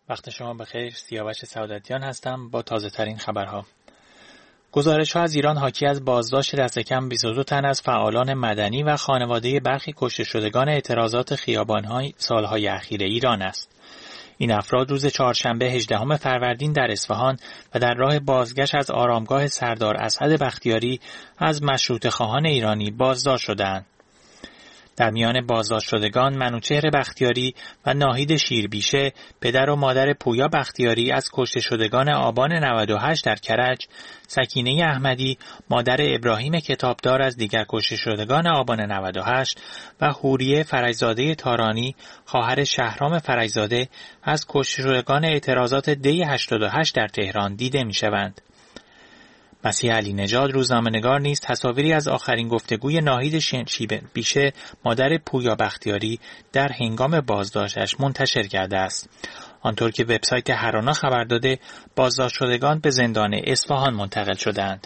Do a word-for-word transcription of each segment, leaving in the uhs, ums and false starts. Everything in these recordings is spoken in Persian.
وقت شما بخیر. سیاوش سعادتیان هستم با تازه ترین خبرها. گزارش ها از ایران حاکی از بازداشت دست کم بیست و دو تن از فعالان مدنی و خانواده برخی کشته شدگان اعتراضات خیابان‌های سالهای اخیر ایران است. این افراد روز چهارشنبه هجدهم فروردین در اصفهان و در راه بازگشت از آرامگاه سردار اسعد بختیاری از مشروطه خواهان ایرانی بازداشت شدند. در میان بازداشت شدگان منوچهر بختیاری و ناهید شیربیشه، پدر و مادر پویا بختیاری از کشته شدگان آبان نود و هشت در کرج، سکینه احمدی، مادر ابراهیم کتابدار از دیگر کشته شدگان آبان نود و هشت و حوریه فرجزاده تارانی، خواهر شهرام فرجزاده از کشته شدگان اعتراضات دی هشتاد و هشت در تهران دیده می شوند. مسیح علی نژاد روزنامه‌نگار نیز تصاویری از آخرین گفتگوی ناهید شیربیشه مادر پویا بختیاری در هنگام بازداشتش منتشر کرده است. آنطور که وبسایت هرانا خبر داده، بازداشت شدگان به زندان اصفهان منتقل شدند.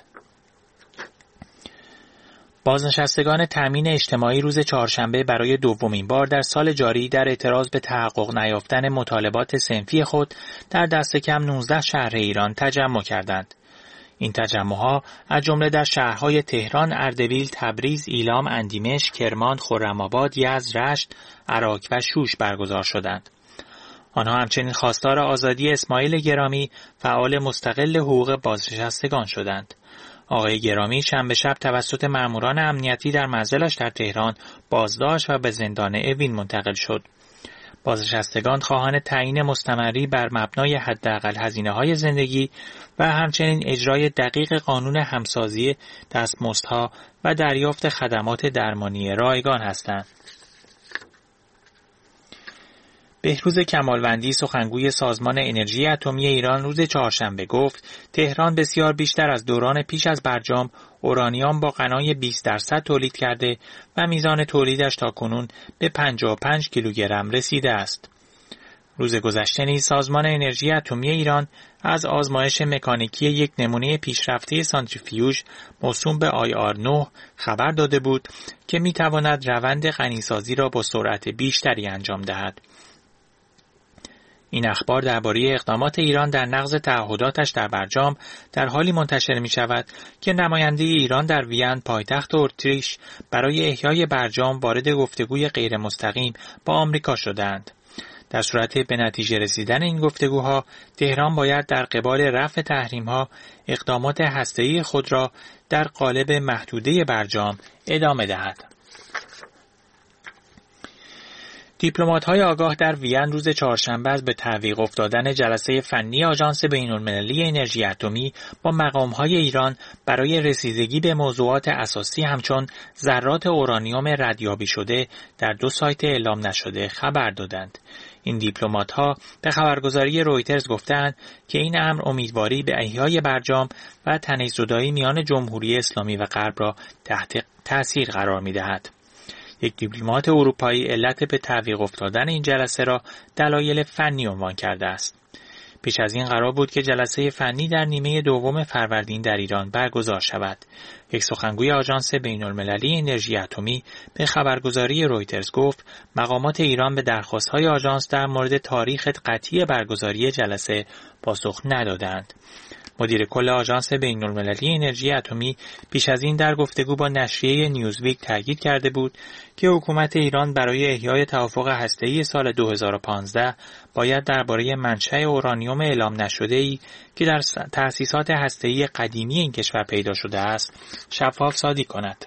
بازنشستگان تامین اجتماعی روز چهارشنبه برای دومین بار در سال جاری در اعتراض به تحقق نیافتن مطالبات صنفی خود در دست کم نوزده شهر ایران تجمع کردند. این تجمع‌ها از جمله در شهرهای تهران، اردبیل، تبریز، ایلام، اندیمش، کرمان، خرم‌آباد، یزد، رشت، عراق و شوش برگزار شدند. آنها همچنین خواستار آزادی اسماعیل گرامی، فعال مستقل حقوق بازنشستگان شدند. آقای گرامی شنبه شب توسط ماموران امنیتی در منزلش در تهران بازداشت و به زندان اوین منتقل شد. بازنشستگان خواهان تعیین مستمری بر مبنای حداقل هزینه‌های زندگی و همچنین اجرای دقیق قانون همسازی دستمزدها و دریافت خدمات درمانی رایگان هستند. بهروز کمالوندی، سخنگوی سازمان انرژی اتمی ایران، روز چهارشنبه گفت تهران بسیار بیشتر از دوران پیش از برجام اورانیوم با غنای بیست درصد تولید کرده و میزان تولیدش تاکنون به پنجاه و پنج کیلوگرم رسیده است. روز گذشته نیز سازمان انرژی اتمی ایران از آزمایش مکانیکی یک نمونه پیشرفته سانتریفیوژ موسوم به آی آر نه خبر داده بود که میتواند روند غنیسازی را با سرعت بیشتری انجام دهد. این اخبار درباره اقدامات ایران در نقض تعهداتش در برجام در حالی منتشر می شود که نماینده ایران در وین، پایتخت اتریش، برای احیای برجام وارد گفتگوی غیر مستقیم با آمریکا شدند. در صورت به نتیجه رسیدن این گفتگوها، تهران باید در قبال رفع تحریم‌ها اقدامات هسته‌ای خود را در قالب محدوده برجام ادامه دهد. دیپلمات‌های آگاه در وین روز چهارشنبه از به تعویق افتادن جلسه فنی آژانس بین‌المللی انرژی اتمی با مقام‌های ایران برای رسیدگی به موضوعات اساسی همچون ذرات اورانیوم ردیابی شده در دو سایت اعلام نشده خبر دادند. این دیپلمات‌ها به خبرگزاری رویترز گفتند که این امر امیدواری به احیای برجام و تنیززدایی میان جمهوری اسلامی و غرب را تحت تأثیر قرار می‌دهد. یک دیپلمات اروپایی علت به تعویق افتادن این جلسه را دلایل فنی عنوان کرده است. پیش از این قرار بود که جلسه فنی در نیمه دوم فروردین در ایران برگزار شود. یک سخنگوی آژانس بین‌المللی انرژی اتمی به خبرگزاری رویترز گفت مقامات ایران به درخواست‌های آژانس در مورد تاریخ قطعی برگزاری جلسه پاسخ ندادند. مدیر کل آژانس بین‌المللی انرژی اتمی پیش از این در گفتگو با نشریه نیوزویک تاکید کرده بود که حکومت ایران برای احیای توافق هسته‌ای سال دو هزار و پانزده باید درباره منشأ اورانیوم اعلام نشده‌ای که در تأسیسات هسته‌ای قدیمی این کشور پیدا شده است شفاف سازی کند.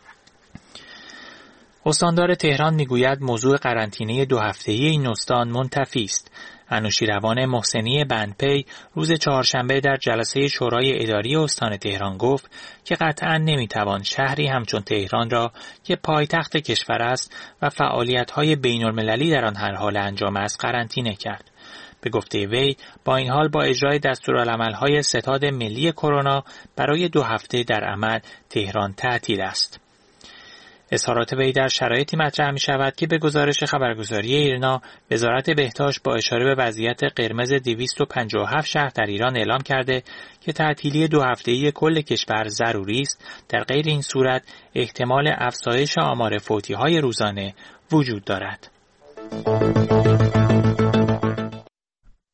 استاندار تهران میگوید موضوع قرنطینه دو هفته‌ای این استان منتفی است. انوشیروان محسنی بندپی روز چهارشنبه در جلسه شورای اداری استان تهران گفت که قطعاً نمیتوان شهری همچون تهران را که پایتخت کشور است و فعالیت‌های بین‌المللی در آن هر حال انجام است قرنطینه کرد. به گفته وی با این حال با اجرای دستورالعمل‌های ستاد ملی کرونا برای دو هفته در عمل تهران تعطیل است. اظهارات وی در شرایطی مطرح می شود که به گزارش خبرگزاری ایرنا وزارت بهداشت با اشاره به وضعیت قرمز دویست و پنجاه و هفت شهر در ایران اعلام کرده که تعطیلی دو هفته‌ای کل کشور ضروری است. در غیر این صورت احتمال افزایش آمار فوتی‌های روزانه وجود دارد.